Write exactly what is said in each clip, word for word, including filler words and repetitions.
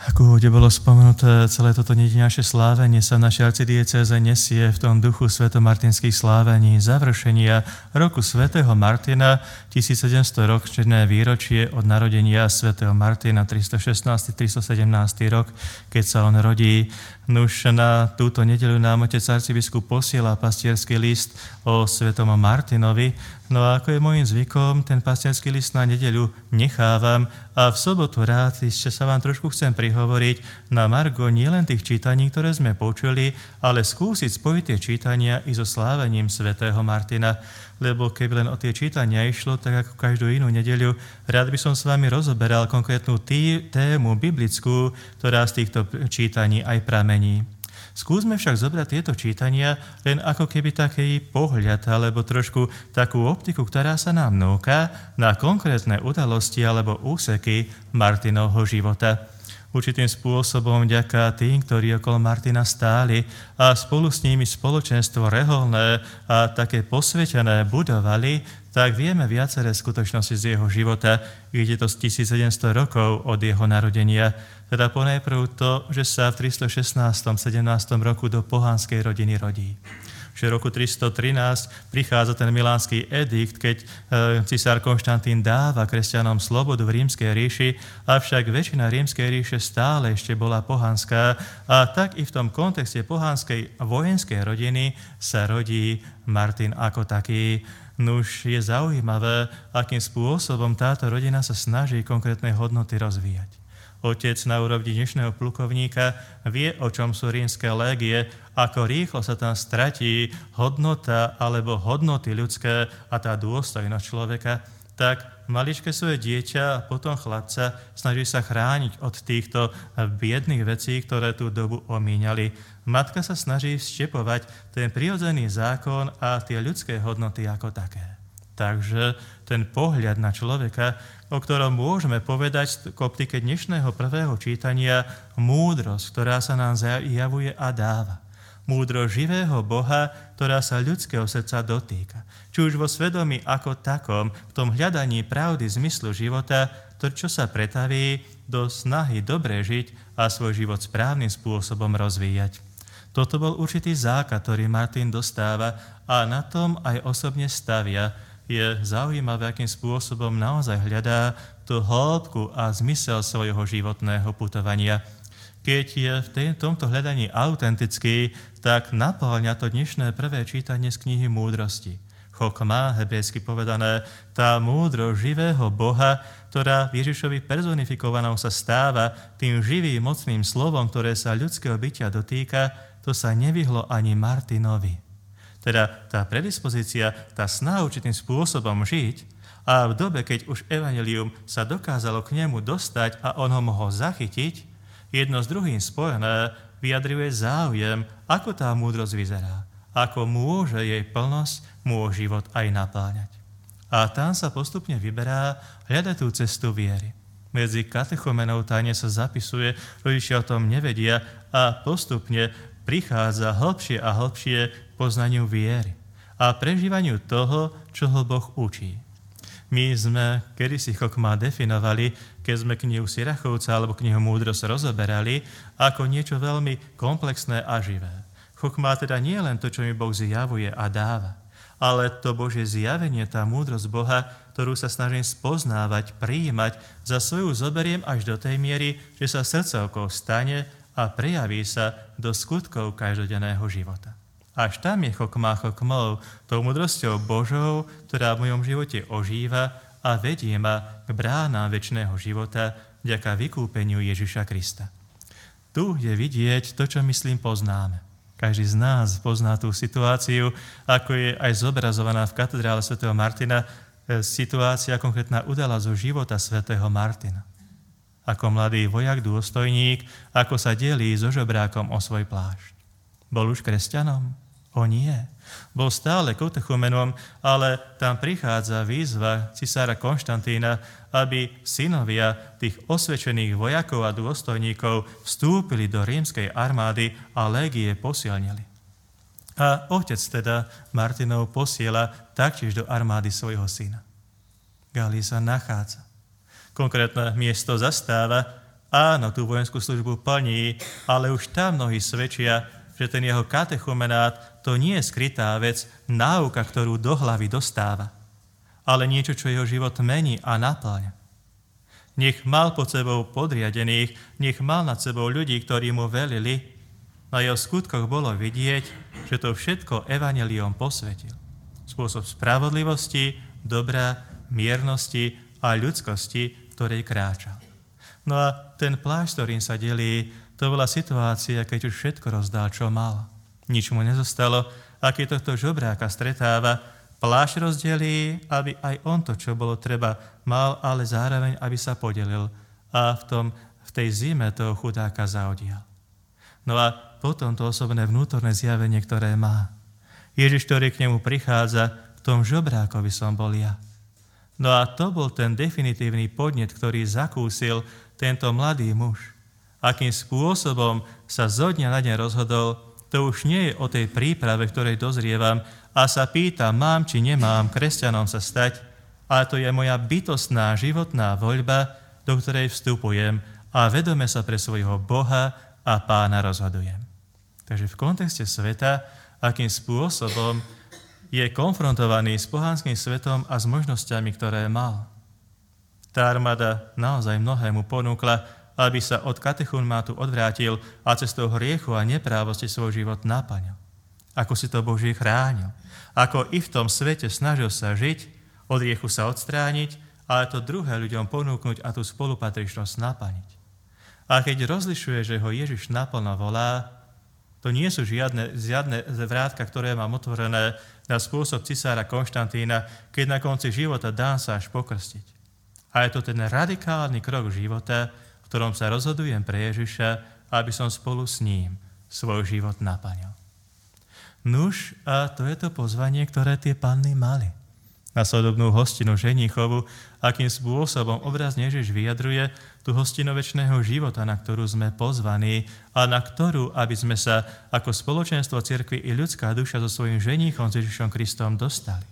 Ako už bolo spomenuté, celé toto nedieľašie slávenie sa v našej arcidiecéze nesie v tom duchu svetomartinských slávení, završenia roku svätého Martina, tisícsedemsto ročné výročie od narodenia svätého Martina, tristošestnásty tristosedemnásty rok, keď sa on rodí. Nuž na túto nedeľu nám otec arcibiskup posiela pastierský list o svätom Martinovi. No a ako je môjim zvykom, ten pastierský list na nedeľu nechávam a v sobotu rád ešte sa vám trošku chcem prihovoriť na margo nielen tých čítaní, ktoré sme počuli, ale skúsiť spojiť tie čítania i so slávením svätého Martina. Lebo keby len o tie čítania išlo, tak ako každú inú nedeľu, rád by som s vami rozoberal konkrétnu tý, tému biblickú, ktorá z týchto čítaní aj pramení. Skúsme však zobrať tieto čítania len ako keby taký pohľad alebo trošku takú optiku, ktorá sa nám núka na konkrétne udalosti alebo úseky Martinovho života. Určitým spôsobom vďaka tým, ktorí okolo Martina stáli a spolu s nimi spoločenstvo reholné a také posvetené budovali, tak vieme viaceré skutočnosti z jeho života. Ide to z tisícsedemsto rokov od jeho narodenia. Teda ponajprv to, že sa v tristošestnástom sedemnástom roku do pohanskej rodiny rodí. Že v roku tristotrinásť prichádza ten milánsky edikt, keď e, cisár Konštantín dáva kresťanom slobodu v Rímskej ríši, avšak väčšina Rímskej ríše stále ešte bola pohanská a tak i v tom kontexte pohanskej vojenskej rodiny sa rodí Martin ako taký. Nuž je zaujímavé, akým spôsobom táto rodina sa snaží konkrétne hodnoty rozvíjať. Otec na úrovni dnešného plukovníka vie, o čom sú rímske légie, ako rýchlo sa tam stratí hodnota alebo hodnoty ľudské a tá dôstojnosť človeka, tak maličké svoje dieťa a potom chlapca snaží sa chrániť od týchto biedných vecí, ktoré tú dobu omíňali. Matka sa snaží vštepovať ten prirodzený zákon a tie ľudské hodnoty ako také. Takže ten pohľad na človeka, o ktorom môžeme povedať k optike dnešného prvého čítania, múdrosť, ktorá sa nám javuje a dáva. Múdrosť živého Boha, ktorá sa ľudského srdca dotýka. Či už vo svedomí ako takom, v tom hľadaní pravdy zmyslu života, to, čo sa pretaví do snahy dobre žiť a svoj život správnym spôsobom rozvíjať. Toto bol určitý základ, ktorý Martin dostáva a na tom aj osobne stavia. Je zaujímavé, akým spôsobom naozaj hľadá tú hĺbku a zmysel svojho životného putovania. Keď je v tomto hľadaní autentický, tak naplňa to dnešné prvé čítanie z knihy Múdrosti. Chokma, hebrejsky povedané, tá múdrosť živého Boha, ktorá Ježišovi personifikovanou sa stáva tým živým, mocným slovom, ktoré sa ľudského bytia dotýka, to sa nevyhlo ani Martinovi. Teda tá predispozícia, tá snaha určitým spôsobom žiť a v dobe, keď už evanjelium sa dokázalo k nemu dostať a on ho mohol zachytiť, jedno s druhým spojené vyjadruje záujem, ako tá múdrosť vyzerá, ako môže jej plnosť môj život aj napáňať. A tam sa postupne vyberá hľadať tú cestu viery. Medzi katechumenov tajne sa zapisuje, rodičia o tom nevedia a postupne prichádza hlbšie a hlbšie poznaniu viery a prežívaniu toho, čo ho Boh učí. My sme kedysi Chokma definovali, keď sme knihu Sirachovca alebo knihu Múdrosť rozoberali, ako niečo veľmi komplexné a živé. Chokma teda nie len to, čo mi Boh zjavuje a dáva, ale to Božie zjavenie, tá múdrosť Boha, ktorú sa snažím spoznávať, prijímať, za svoju zoberiem až do tej miery, že sa srdcovkou stane a prejaví sa do skutkov každodenného života. Až tam je chokma chokmov, tou múdrosťou Božou, ktorá v mojom živote ožíva a vedie ma k bránám večného života vďaka vykúpeniu Ježiša Krista. Tu je vidieť to, čo myslím poznáme. Každý z nás pozná tú situáciu, ako je aj zobrazovaná v katedrále svätého Martina, situácia, konkrétna udalosť zo života svätého Martina. Ako mladý vojak, dôstojník, ako sa delí so žobrákom o svoj plášť. Bol už kresťanom? O nie. Bol stále katechumenom, ale tam prichádza výzva cisára Konštantína, aby synovia tých osvedčených vojakov a dôstojníkov vstúpili do rímskej armády a légie posilnili. A otec teda Martinov posiela taktiež do armády svojho syna. Galí sa nachádza. Konkrétne miesto zastáva áno, tú vojenskú službu plní, ale už tam mnohí svedčia, že ten jeho katechumenát to nie je skrytá vec, náuka, ktorú do hlavy dostáva, ale niečo, čo jeho život mení a napĺňa. Nech mal pod sebou podriadených, nech mal nad sebou ľudí, ktorí mu velili, na jeho skutkoch bolo vidieť, že to všetko evanjeliom posvetil. Spôsob spravodlivosti, dobra, miernosti a ľudskosti, ktorej kráčal. No a ten plášť, ktorým sa delí, to bola situácia, keď už všetko rozdal, čo mal. Nič mu nezostalo, a keď tohto žobráka stretáva, plášť rozdelí, aby aj on to, čo bolo treba, mal, ale zároveň, aby sa podelil a v, tom, v tej zime toho chudáka zaodial. No a potom to osobné vnútorné zjavenie, ktoré má. Ježiš, ktorý k nemu prichádza, v tom žobrákovi som bol ja. No a to bol ten definitívny podnet, ktorý zakúsil tento mladý muž. Akým spôsobom sa zo dňa na deň rozhodol, to už nie je o tej príprave, ktorej dozrievam a sa pýtam, mám či nemám kresťanom sa stať, ale to je moja bytostná životná voľba, do ktorej vstupujem a vedome sa pre svojho Boha a Pána rozhodujem. Takže v kontexte sveta, akým spôsobom je konfrontovaný s pohanským svetom a s možnosťami, ktoré mal. Tá armáda naozaj mnohému ponúkla, aby sa od katechumátu odvrátil a cestou hriechu a neprávosti svoj život naplňal. Ako si to Boží chránil. Ako i v tom svete snažil sa žiť, od hriechu sa odstrániť, ale to druhé ľuďom ponúknuť a tú spolupatričnosť naplniť. A keď rozlišuje, že ho Ježiš naplno volá, to nie sú žiadne, žiadne vrátka, ktoré mám otvorené na spôsob cisára Konštantína, keď na konci života dám sa až pokrstiť. A je to ten radikálny krok života, v ktorom sa rozhodujem pre Ježiša, aby som spolu s ním svoj život naplnil. Nuž, a to je to pozvanie, ktoré tie panny mali. Na svadobnú hostinu ženíchovu, akým spôsobom obrazne Ježiš vyjadruje tú hostinu večného života, na ktorú sme pozvaní a na ktorú, aby sme sa ako spoločenstvo cirkvi i ľudská duša so svojím ženíchom, s Ježišom Kristom, dostali.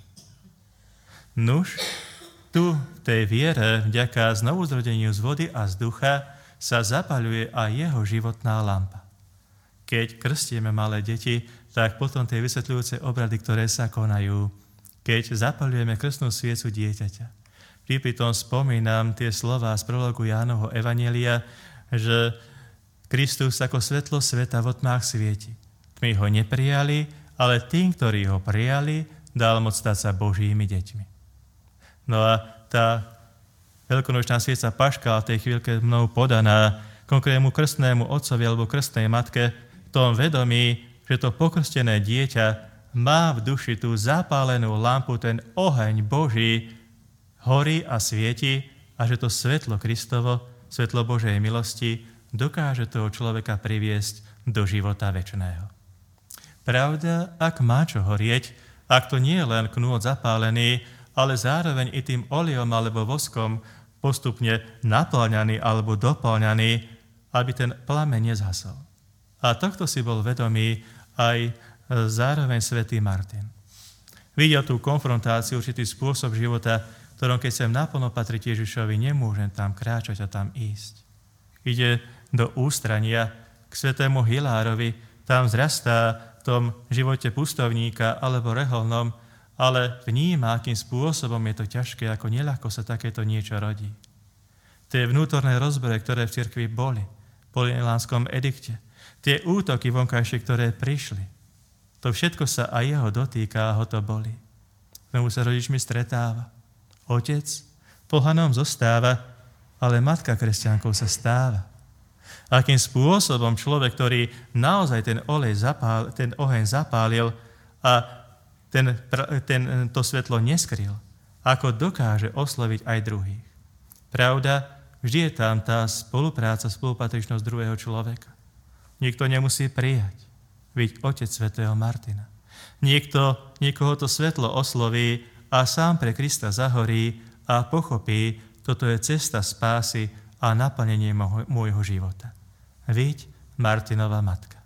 Nuž, tu v tej viere, vďaka znovuzrodeniu z vody a z ducha, sa zapaľuje aj jeho životná lampa. Keď krstíme malé deti, tak potom tie vysvetľujúce obrady, ktoré sa konajú, keď zapaľujeme krstnú sviecu dieťaťa. Vždy pri tom spomínam tie slová z prologu Jánovho evanjelia, že Kristus ako svetlo sveta v otmách svieti. Tmy ho neprijali, ale tým, ktorí ho prijali, dal moc stať sa Božími deťmi. No a tá veľkonočná svieca Paška v tej chvíľke mnou podaná konkrétnemu krstnému otcovi alebo krstnej matke v tom vedomí, že to pokrstené dieťa má v duši tú zapálenú lampu, ten oheň Boží, horí a svieti a že to svetlo Kristovo, svetlo Božej milosti dokáže toho človeka priviesť do života večného. Pravda, ak má čo horieť, ak to nie je len knôt zapálený, ale zároveň i tým olejom alebo voskom postupne napĺňaný alebo dopĺňaný, aby ten plameň nezhasol. A tohto si bol vedomý aj zároveň svätý Martin. Videl tú konfrontáciu, určitý spôsob života, ktorom keď sem naplno patriť Ježišovi, nemôžem tam kráčať a tam ísť. Ide do ústrania k svätému Hilárovi, tam zrastá v tom živote pustovníka alebo reholnom, ale vníma, akým spôsobom je to ťažké, ako neľahko sa takéto niečo rodí. Tie vnútorné rozbore, ktoré v cirkvi boli, po Milánskom edikte, tie útoky vonkajšie, ktoré prišli, to všetko sa aj jeho dotýka a ho to bolí. Znovu sa rodičmi stretáva. Otec pohanom zostáva, ale matka kresťankou sa stáva. Akým spôsobom človek, ktorý naozaj ten olej zapál, ten oheň zapálil a ten, ten, to svetlo neskryl, ako dokáže osloviť aj druhých. Pravda, vždy je tam tá spolupráca, spolupatričnosť druhého človeka. Niekto nemusí prijať, byť otec svätého Martina. Niekto, niekoho to svetlo osloví a sám pre Krista zahorí a pochopí, toto je cesta spásy a naplnenie môjho života. Viď Martinova matka.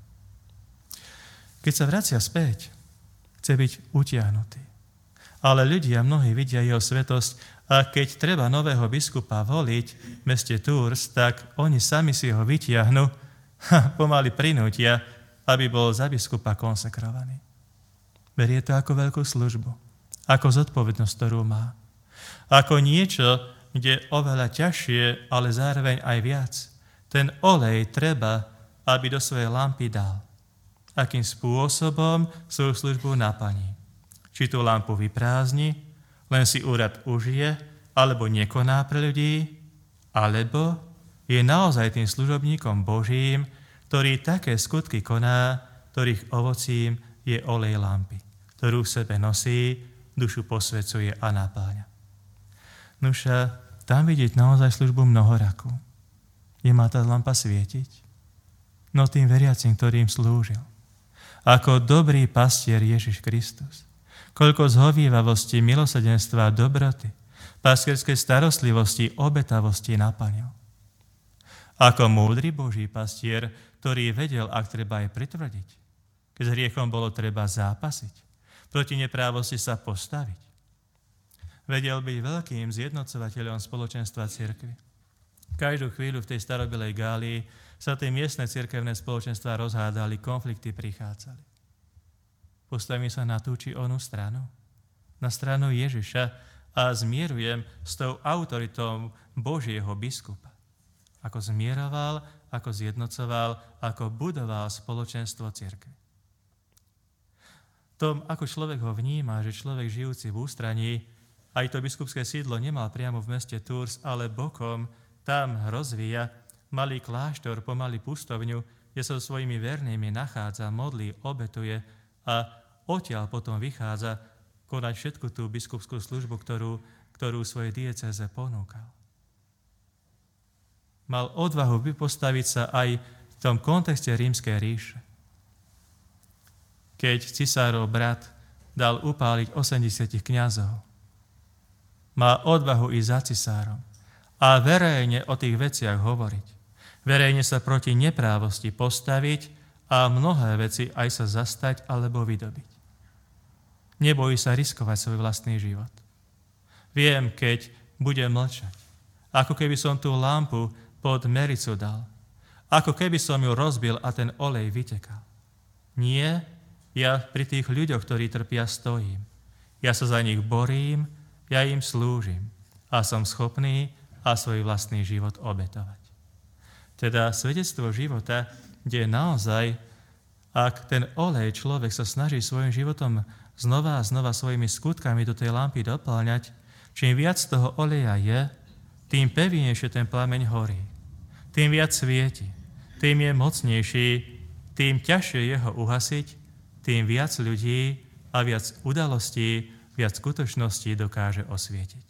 Keď sa vracia späť, chce byť utiahnutý. Ale ľudia mnohí vidia jeho svetosť A keď treba nového biskupa voliť v meste Tours, tak oni sami si ho vytiahnu a pomaly prinútia, aby bol za biskupa konsekrovaný. Berie to ako veľkú službu, ako zodpovednosť, ktorú má. Ako niečo, kde oveľa ťažšie, ale zároveň aj viac. Ten olej treba, aby do svojej lampy dal. Akým spôsobom svoju službu naplní. Či tú lampu vyprázdni, len si úrad užije, alebo nekoná pre ľudí, alebo je naozaj tým služobníkom Božím, ktorý také skutky koná, ktorých ovocím je olej lampy, ktorú v sebe nosí, dušu posvecuje a napáľa. Nuša, tam vidieť naozaj službu mnohorakú. Je má tá lampa svietiť? No tým veriacim, ktorým slúžil. Ako dobrý pastier Ježiš Kristus. Koľko zhovívavosti, milosrdenstva, dobroty, pastierskej starostlivosti, obetavosti naplnil. Ako múdry Boží pastier, ktorý vedel, ak treba aj pritvrdiť, keď s hriechom bolo treba zápasiť, proti neprávosti sa postaviť. Vedel byť veľkým zjednocovateľom spoločenstva cirkvi. Každú chvíľu v tej starobilej Gálii sa tie miestne cirkevné spoločenstva rozhádali, konflikty prichádzali. Postavím sa na tú či onú stranu, na stranu Ježiša a zmierujem s tou autoritou Božieho biskupa. Ako zmieroval, ako zjednocoval, ako budoval spoločenstvo cirkvi. Tom, ako človek ho vníma, že človek žijúci v ústraní, aj to biskupské sídlo nemal priamo v meste Tours, ale bokom tam rozvíja malý kláštor, pomaly pustovňu, kde sa so svojimi vernými nachádza, modlí, obetuje a odtiaľ potom vychádza konať všetku tú biskupskú službu, ktorú, ktorú svojej diecéze ponúkal. Mal odvahu postaviť sa aj v tom kontexte Rímskej ríše. Keď cisárov brat dal upáliť osemdesiat kňazov, má odvahu ísť za cisárom a verejne o tých veciach hovoriť. Verejne sa proti neprávosti postaviť a mnohé veci aj sa zastať alebo vydobiť. Nebojí sa riskovať svoj vlastný život. Viem, keď budem mlčať, ako keby som tú lampu pod mericu dal, ako keby som ju rozbil a ten olej vytekal. Nie, ja pri tých ľuďoch, ktorí trpia, stojím. Ja sa za nich borím, ja im slúžim a som schopný a svoj vlastný život obetovať. Teda svedectvo života, kde naozaj, ak ten olej človek sa snaží svojim životom znova a znova svojimi skutkami do tej lampy dopĺňať, čím viac toho oleja je, tým pevnejšie ten plameň horí. Tým viac svieti, tým je mocnejší, tým ťažšie je ho uhasiť, tým viac ľudí a viac udalostí, viac skutočností dokáže osvietiť.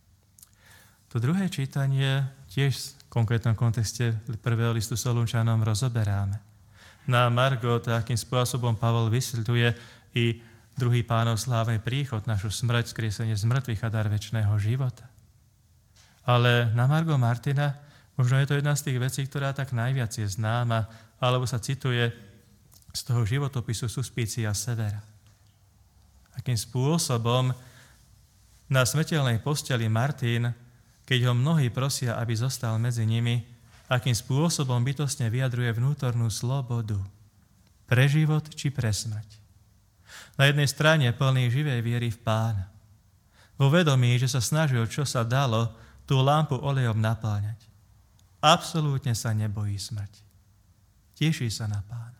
To druhé čítanie tiež v konkrétnom kontexte prvého listu Solunčanom rozoberáme. Na margo, akým spôsobom Pavol vysvetľuje i druhý Pánov slávny príchod, našu smrť, skriesenie z mŕtvych a dar večného života. Ale na margo Martina, možno je to jedna z tých vecí, ktorá tak najviac je známa, alebo sa cituje z toho životopisu Suspicia Severa. Akým spôsobom na smrteľnej posteli Martin, keď ho mnohí prosia, aby zostal medzi nimi, akým spôsobom bytostne vyjadruje vnútornú slobodu pre život či pre smrť. Na jednej strane plný živej viery v Pána. Vo vedomí, že sa snažil, čo sa dalo, tú lampu olejom napáľať. Absolútne sa nebojí smrti. Teší sa na Pána.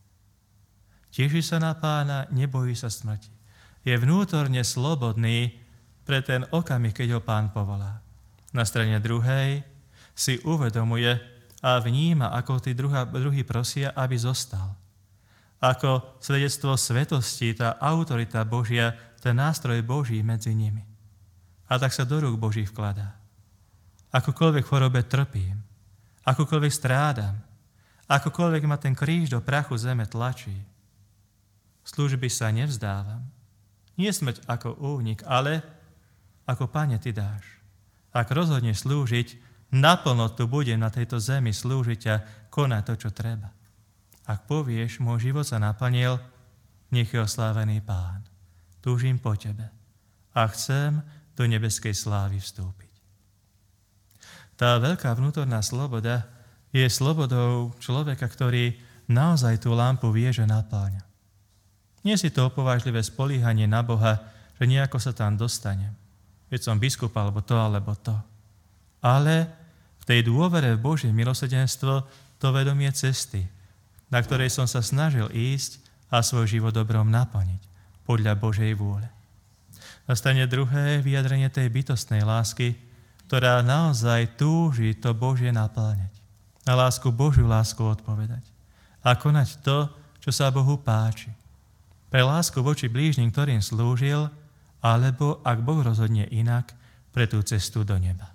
Teší sa na Pána, nebojí sa smrti. Je vnútorne slobodný pre ten okamih, keď ho Pán povolá. Na strane druhej si uvedomuje a vníma, ako tí druhá, druhí prosia, aby zostal. Ako svedectvo svetosti, tá autorita Božia, ten nástroj Boží medzi nimi. A tak sa do rúk Boží vkladá. Akokoľvek chorobe trpím, akokoľvek strádam, akokoľvek ma ten kríž do prachu zeme tlačí. Služby sa nevzdávam. Nie smrť ako únik, ale ako Pane, Ty dáš. Ak rozhodneš slúžiť, naplno tu budem na tejto zemi slúžiť a konať to, čo treba. Ak povieš, môj život sa naplnil, nech je oslávený Pán. Túžim po Tebe. A chcem do nebeskej slávy vstúpiť. Tá veľká vnútorná sloboda je slobodou človeka, ktorý naozaj tú lampu vie, že napáľa. Nie si to opovážlivé spolíhanie na Boha, že nejako sa tam dostane. Veď som biskup, alebo to, alebo to. Ale v tej dôvere v Božie milosrdenstvo to vedomie cesty, na ktorej som sa snažil ísť a svoj život dobrom naplniť podľa Božej vôle. Nastane druhé vyjadrenie tej bytostnej lásky, ktorá naozaj túži to Božie naplňať. Na lásku Božiu lásku odpovedať. A konať to, čo sa Bohu páči. Pre lásku voči blížnym, ktorým slúžil, alebo, ak Boh rozhodne inak, pre tú cestu do neba.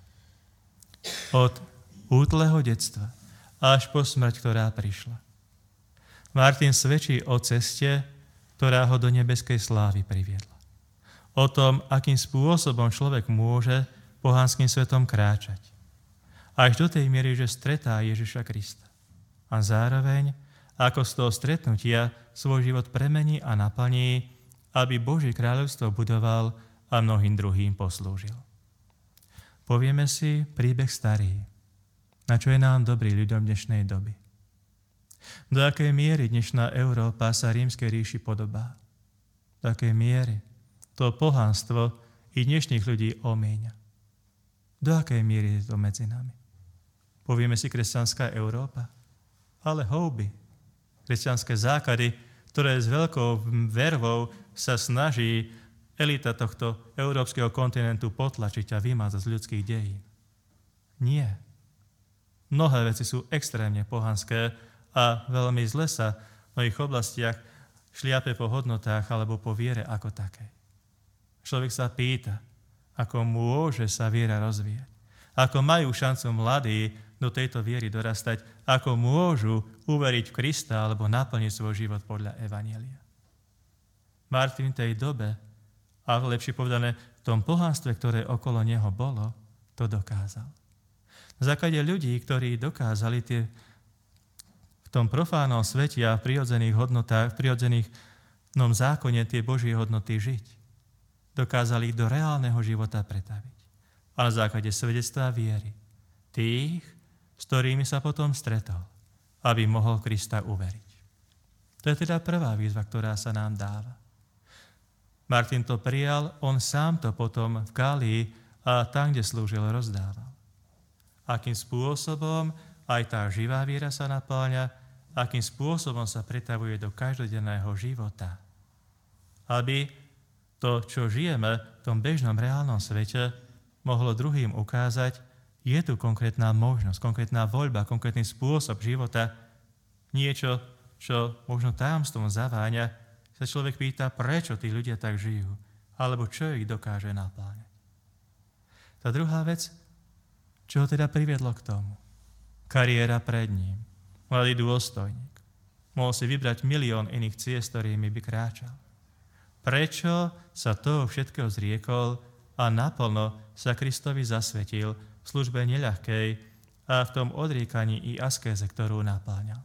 Od útleho detstva až po smrť, ktorá prišla. Martin svedčí o ceste, ktorá ho do nebeskej slávy priviedla. O tom, akým spôsobom človek môže pohanským svetom kráčať. Až do tej miery, že stretá Ježiša Krista. A zároveň, ako z toho stretnutia svoj život premení a naplní, aby Božie kráľovstvo budoval a mnohým druhým poslúžil. Povieme si príbeh starý, na čo je nám dobrý ľuďom dnešnej doby. Do akej miery dnešná Európa sa rímskej ríši podobá. Do akej miery to pohanstvo i dnešných ľudí omieňa. Do akej miery je to medzi nami. Povieme si kresťanská Európa, ale houby, kresťanské základy, ktoré s veľkou vervou sa snaží elita tohto európskeho kontinentu potlačiť a vymazať z ľudských dejín. Nie. Mnohé veci sú extrémne pohanské a veľmi zle sa v mnohých oblastiach šliape po hodnotách alebo po viere ako takej. Človek sa pýta, ako môže sa viera rozvíjať. Ako majú šancu mladí do tejto viery dorastať, ako môžu uveriť v Krista alebo naplniť svoj život podľa Evanjelia. Martin v tej dobe, a lepšie povedané, v tom pohanstve, ktoré okolo neho bolo, to dokázal. Na základe ľudí, ktorí dokázali tie, v tom profánom svete a v prirodzených hodnotách, v prirodzených nom zákone tie Božie hodnoty žiť, dokázali ich do reálneho života pretaviť. A na základe svedectva viery, tých, s ktorými sa potom stretol, aby mohol Krista uveriť. To je teda prvá výzva, ktorá sa nám dáva. Martin to prijal, on sám to potom v Gálii a tam, kde slúžil, rozdával. Akým spôsobom aj tá živá viera sa napĺňa, akým spôsobom sa pretavuje do každodenného života. Aby to, čo žijeme v tom bežnom reálnom svete, mohlo druhým ukázať, je tu konkrétna možnosť, konkrétna voľba, konkrétny spôsob života, niečo, čo možno tajomstvom zaváňa, sa človek pýta, prečo tí ľudia tak žijú, alebo čo ich dokáže napĺňať. Tá druhá vec, čo ho teda priviedlo k tomu? Kariéra pred ním, mladý dôstojník. Mohol si vybrať milión iných ciest, ktorými by kráčal. Prečo sa toho všetkého zriekol a naplno sa Kristovi zasvetil v službe neľahkej a v tom odriekaní i askéze, ktorú napĺňal?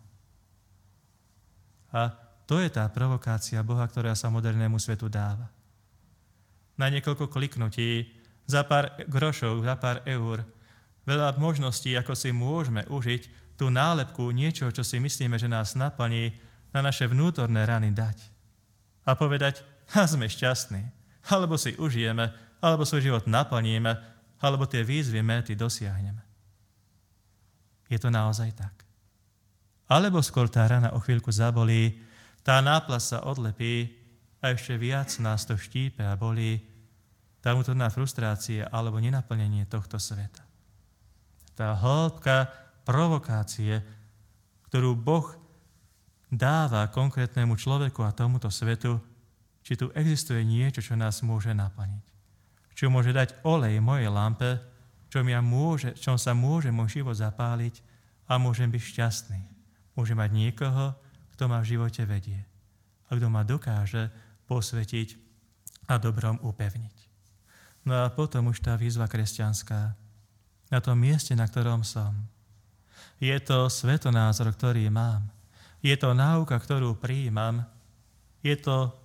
A to je tá provokácia Boha, ktorá sa modernému svetu dáva. Na niekoľko kliknutí, za pár grošov, za pár eur, veľa možností, ako si môžeme užiť tú nálepku niečo, čo si myslíme, že nás naplní, na naše vnútorné rany dať. A povedať, a sme šťastní, alebo si užijeme, alebo svoj život naplníme, alebo tie výzvy, méty dosiahneme. Je to naozaj tak? Alebo skôr tá rana o chvíľku zabolí, tá náplasť sa odlepí a ešte viac nás to štípe a bolí, tá vnútorná frustrácia alebo nenaplnenie tohto sveta. Tá hĺbka provokácie, ktorú Boh dáva konkrétnemu človeku a tomuto svetu, či tu existuje niečo, čo nás môže naplniť. Čo môže dať olej mojej lampe, čom, ja môže, čom sa môže môj život zapáliť a môžem byť šťastný. Môžem mať niekoho, kto ma v živote vedie a kto ma dokáže posvetiť a dobrom upevniť. No a potom už tá výzva kresťanská na tom mieste, na ktorom som. Je to svetonázor, ktorý mám. Je to náuka, ktorú prijímam. Je to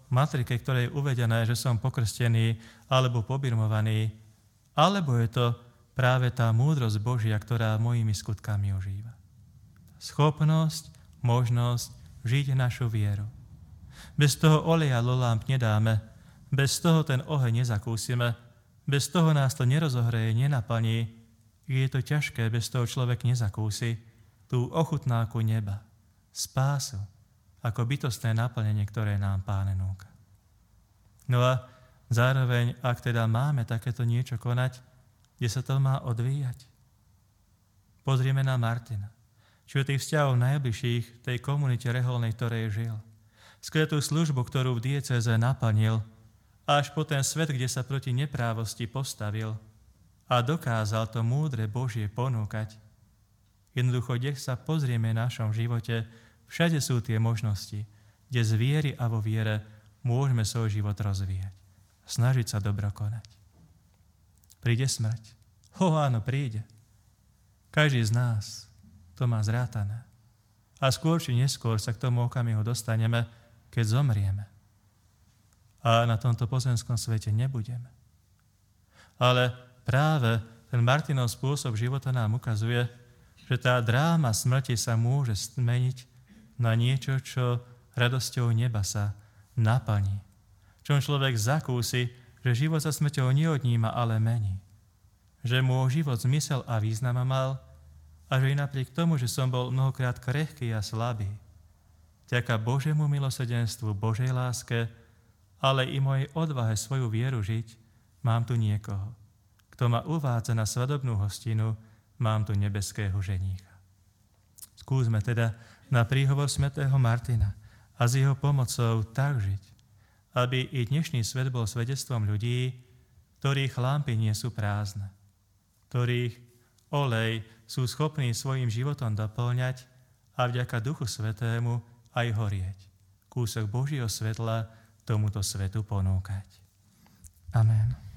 matrike, ktoré je uvedené, že som pokrstený alebo pobirmovaný, alebo je to práve tá múdrosť Božia, ktorá mojimi skutkami ožíva. Schopnosť, možnosť žiť našu vieru. Bez toho oleja do lámp nedáme, bez toho ten oheň nezakúsime, bez toho nás to nerozohreje, nenaplní. Je to ťažké, bez toho človek nezakúsi tú ochutnáku neba, spásu, ako bytostné naplnenie, ktoré nám Pán núka. No a zároveň, ak teda máme takéto niečo konať, kde sa to má odvíjať? Pozrieme na Martina, či o tých vzťahov najbližších tej komunite reholnej, ktorej žil. Skvelú službu, ktorú v diecéze naplnil, až po ten svet, kde sa proti neprávosti postavil a dokázal to múdre Božie ponúkať. Jednoducho, kde sa pozrieme v našom živote, všade sú tie možnosti, kde z viery a vo viere môžeme svoj život rozvíjať. Snažiť sa dobro konať. Príde smrť. Ho, áno, príde. Každý z nás to má zrátané. A skôr či neskôr sa k tomu okamihu dostaneme, keď zomrieme. A na tomto pozemskom svete nebudeme. Ale práve ten Martinov spôsob života nám ukazuje, že tá dráma smrti sa môže zmeniť na niečo, čo radosťou neba sa naplní. Čom človek zakúsi, že život sa smrťou neodníma, ale mení. Že môj život zmysel a význam mal a že i napriek tomu, že som bol mnohokrát krehký a slabý, vďaka Božiemu milosrdenstvu, Božej láske, ale i mojej odvahe svoju vieru žiť, mám tu niekoho, kto ma uvádza na svadobnú hostinu, mám tu nebeského ženícha. Skúsme teda na príhovor svätého Martina a s jeho pomocou tak žiť, aby i dnešný svet bol svedectvom ľudí, ktorých lampy nie sú prázdne, ktorých olej sú schopní svojim životom doplňať a vďaka Duchu Svätému aj horieť. Kúsok Božieho svetla tomuto svetu ponúkať. Amen.